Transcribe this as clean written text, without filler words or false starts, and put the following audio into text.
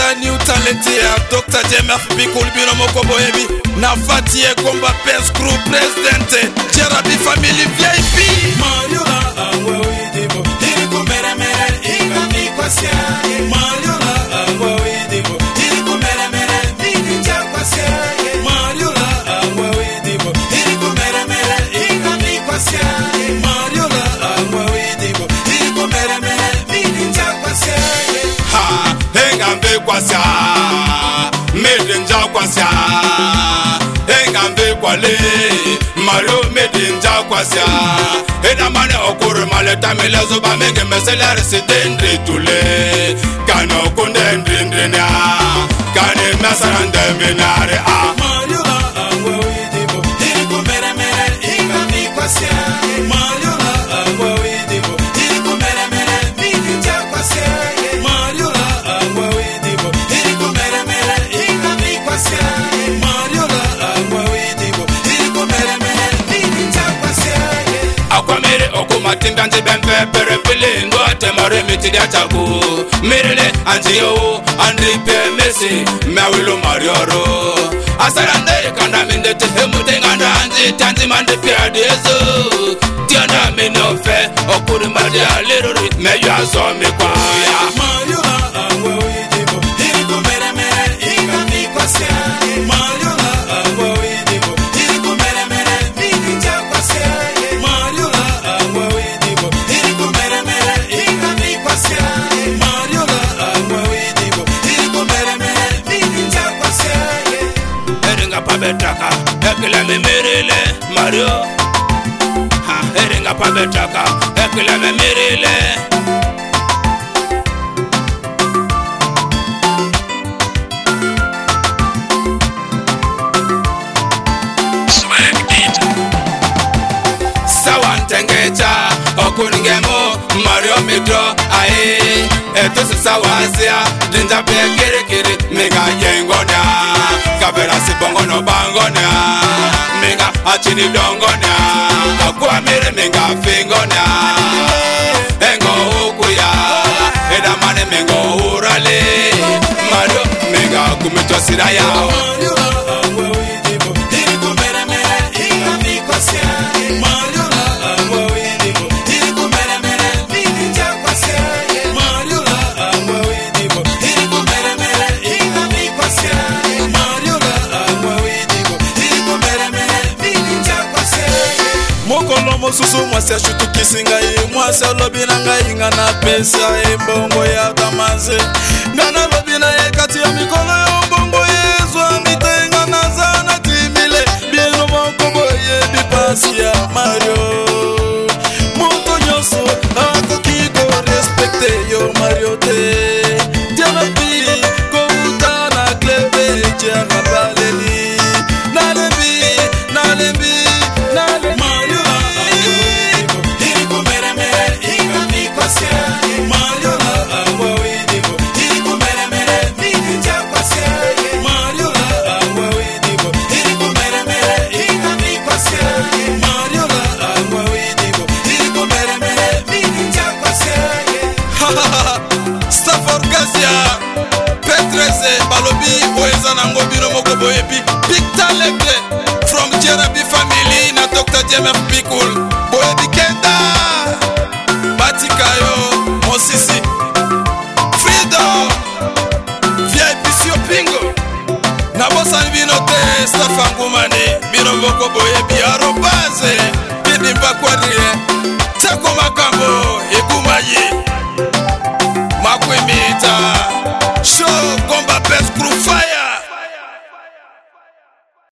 ya new talent ya Dr. JMF Pikul bino moko boyebi na Fatie Komba Pes Crew President Jerabi Family VIP Mariola angwa widibo Hiriko mera mera inga mikwasia Mariola angwa widibo Hiriko mera mera mininja kwasia Mariola angwa widibo Hiriko mera mera inga mikwasia Mariola angwa widibo Hiriko mera mera mininja kwasia Ha henga mbekwasia Mininja kwasia Henga mbekwale Mario Medinja kwasia Eda mane okuru maleta milezo ba mege meselere sidendri tule Kano kundendri ndrinya Kane mesarande minare Mariola angwa widibo Hiriko mera mera inga mikwasia Mariola angwa widibo Hiriko mera mera mininja kwasia Mariola angwa widibo Hiriko mera mera inga mikwasia Mariola angwa widibo Hiriko mera mera mininja kwasia Akwamere okumatinda nje bempe pere pele Ndoate mare mitidia chaku Mirele anjiyo Andripe mesi Mewilo marioro Asarande kanda minde tehemu tenganda anji Tanzi mande pia dezo Tianda minofe Okuri madia liruri Meyu azomi kwa Mariola angwa widibo Hiriko mera mera inga mikwasia Mariola angwa widibo Hiriko mera mera mininja kwasia Mariola angwa widibo Hiriko mera mera inga mikwasia Mariola angwa widibo Hiriko mera mera mininja kwasia Eringa pabetaka Ekile mimirele Mario Ha eringa pabetaka Ekile mimirele Sawantengecha Okuningemo Mario Mikro Ae Eto sisawazia Dinja pe kiri kiri Minga yengonya Kabera si bongo no bangonya Minga achini dongonya Akua mire minga fingonya Engo ukuya Edamane mingo urale Mario minga kumitwa siraya Mariola angwa widibo Hiriko mera mera inga mikwasia Mariola angwa widibo Hiriko mera mera mininja kwasia Mariola angwa widibo Hiriko mera mera inga mikwasia Mariola angwa widibo Hiriko mera mera mininja kwasia Mokolo mosusu mwasi ashutukisi ngai mwasi alobi na ngai nga na pesa embongo ya damaze nga na lobi na ye kati ya mikolo ya mbongo yezwa mitenga na zana timile bieno moko boye bipasi ya Mario moto nyoso akoki ko respecte yo Mario te Jerabi ko uta na klebe Jerabaleli nalembi Mariola Hiriko mera mera inga mikwasia Mariola angwa widibo Hiriko mera mera mininja kwasia Mariola angwa widibo Hiriko mera mera inga mikwasia Mariola angwa widibo Hiriko mera mera mininja kwasia Stafford Gazia Petrese Balobi Oeza Nango Bino Moko Boyebi Big talent from Jerabi Family na Dr. JMF Pikul Boyebi Kenda Batikayo Mosisi Freedom VIP Siopingo na Bosani Bino te Stafangumane Bino Moko Boyebi Arobaze Bidi Mbakwadrie Chako Makambo Ekumaye